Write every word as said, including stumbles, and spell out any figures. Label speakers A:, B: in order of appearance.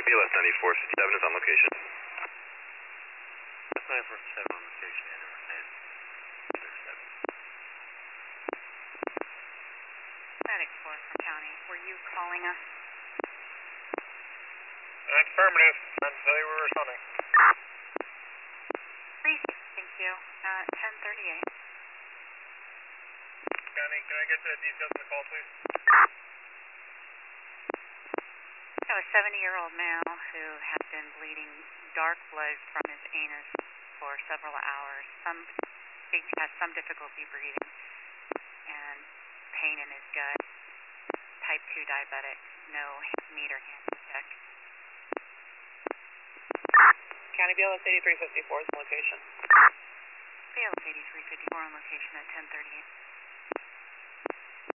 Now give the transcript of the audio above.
A: B L S ninety-four fifty-seven is on location.
B: B L S ninety-four fifty-seven on location, and number ten.
C: Static four from county. Were you calling us?
D: That's affirmative. Trying to tell you we're responding.
C: Please, thank you. Uh, ten thirty-eight.
D: County, can I get the details of the call, please?
C: So a seventy-year-old male who had been bleeding dark blood from his anus for several hours. Some he has some difficulty breathing and pain in his gut. Type two diabetic. No need or hand check.
E: County B L S eighty-three fifty-four is on location.
C: B L S eighty-three fifty-four on location at ten thirty-eight.